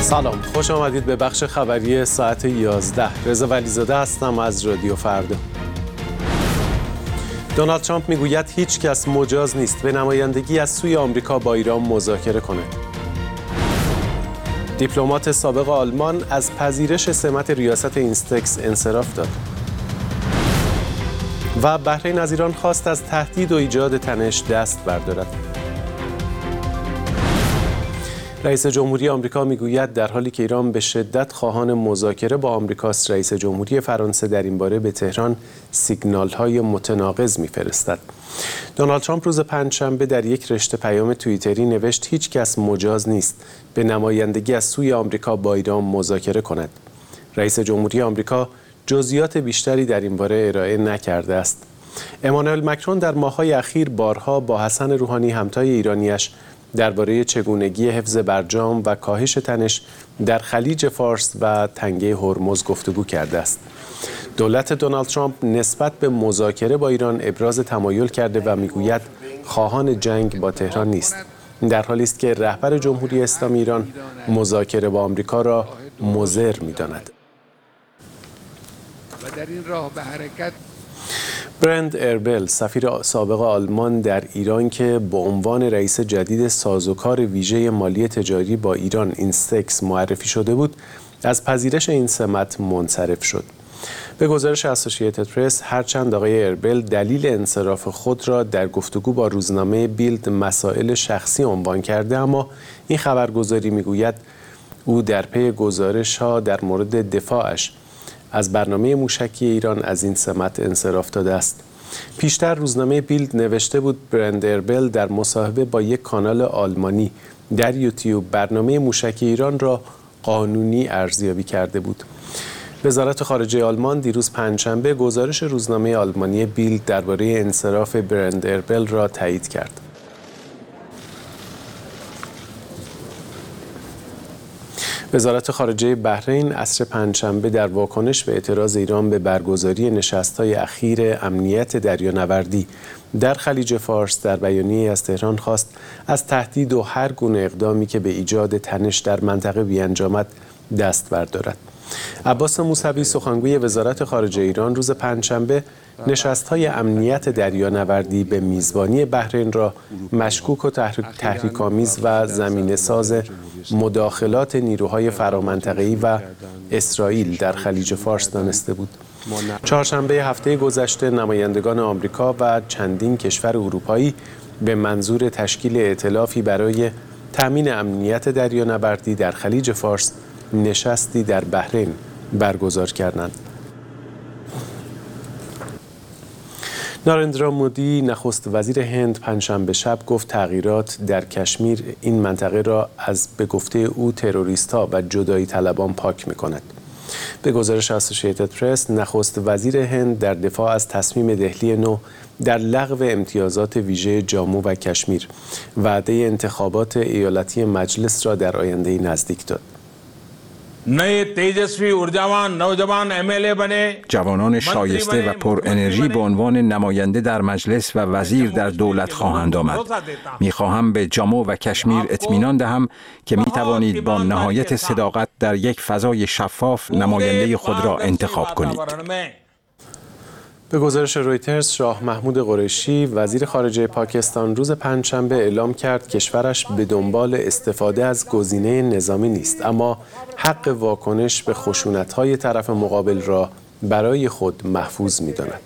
سلام، خوش آمدید به بخش خبری ساعت 11. رضا ولیزاده هستم از رادیو فردا. دونالد ترامپ میگوید هیچ کس مجاز نیست به نمایندگی از سوی آمریکا با ایران مذاکره کند. دیپلمات سابق آلمان از پذیرش سمت ریاست اینستکس انصراف داد. و بحرین از ایران خواست از تهدید و ایجاد تنش دست بردارد. رئیس جمهوری آمریکا میگوید در حالی که ایران به شدت خواهان مذاکره با آمریکاست، رئیس جمهوری فرانسه در این باره به تهران سیگنال‌های متناقض می‌فرستد. دونالد ترامپ روز پنجشنبه در یک رشته پیام توییتری نوشت هیچ کس مجاز نیست به نمایندگی از سوی آمریکا با ایران مذاکره کند. رئیس جمهوری آمریکا جزئیات بیشتری در این باره ارائه نکرده است. امانوئل مکرون در ماه‌های اخیر بارها با حسن روحانی همتای ایرانیش درباره چگونگی حفظ برجام و کاهش تنش در خلیج فارس و تنگه هرمز گفتگو کرده است. دولت دونالد ترامپ نسبت به مذاکره با ایران ابراز تمایل کرده و میگوید خواهان جنگ با تهران نیست، در حالی است که رهبر جمهوری اسلامی ایران مذاکره با آمریکا را مضر می‌داند. و در این راه به حرکت برند اربل، سفیر سابق آلمان در ایران که به عنوان رئیس جدید سازوکار ویژه مالی تجاری با ایران اینستکس معرفی شده بود، از پذیرش این سمت منصرف شد. به گزارش اسوسییتد پرس، هرچند آقای اربل دلیل انصراف خود را در گفتگو با روزنامه بیلد مسائل شخصی عنوان کرده، اما این خبرگزاری میگوید او در پی گزارش‌ها در مورد دفاعش از برنامه موشکی ایران از این سمت انصراف داده است. پیشتر روزنامه بیلد نوشته بود برند اربل در مصاحبه با یک کانال آلمانی در یوتیوب برنامه موشکی ایران را قانونی ارزیابی کرده بود. وزارت خارجه آلمان دیروز پنجشنبه گزارش روزنامه آلمانی بیلد درباره انصراف برند اربل را تایید کرد. وزارت خارجه بحرین عصر پنجشنبه در واکنش به اعتراض ایران به برگزاری نشست‌های اخیر امنیت دریانوردی در خلیج فارس در بیانیه‌ای از تهران خواست از تهدید و هر گونه اقدامی که به ایجاد تنش در منطقه بیانجامد دست بردارد. عباس موسوی، سخنگوی وزارت خارجه ایران، روز پنجشنبه نشست‌های امنیت دریانوردی به میزبانی بحرین را مشکوک و تحریک‌آمیز و زمینه‌ساز مداخلات نیروهای فرامنطقه‌ای و اسرائیل در خلیج فارس دانسته بود. چهارشنبه هفته گذشته نمایندگان آمریکا و چندین کشور اروپایی به منظور تشکیل ائتلافی برای تامین امنیت دریانوردی در خلیج فارس نشستی در بحرین برگزار کردند. نارندرا مودی، نخست وزیر هند، پنجشنبه شب گفت تغییرات در کشمیر این منطقه را از به گفته او تروریست‌ها و جدایی طلبان پاک می‌کند. به گزارش اسوسییتد پرس، نخست وزیر هند در دفاع از تصمیم دهلی نو در لغو امتیازات ویژه جامو و کشمیر وعده انتخابات ایالتی مجلس را در آینده نزدیک داد. جوانان شایسته و پر انرژی به عنوان نماینده در مجلس و وزیر در دولت خواهند آمد. می‌خواهم به جامو و کشمیر اطمینان دهم که می‌توانید با نهایت صداقت در یک فضای شفاف نماینده خود را انتخاب کنید. به گزارش رویترز، شاه محمود قریشی، وزیر خارجه پاکستان، روز پنجشنبه اعلام کرد کشورش به دنبال استفاده از گزینه نظامی نیست، اما حق واکنش به خشونت‌های طرف مقابل را برای خود محفوظ می‌داند.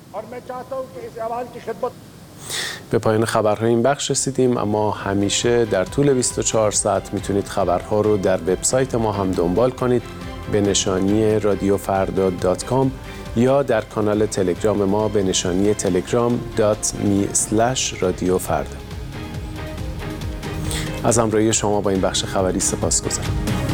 به پایان خبرهای این بخش رسیدیم، اما همیشه در طول 24 ساعت میتونید خبرها رو در وبسایت ما هم دنبال کنید به نشانی radiofrda.com یا در کانال تلگرام ما به نشانی telegram.me/radiofrda. از همراهی شما با این بخش خبری سپاسگزارم.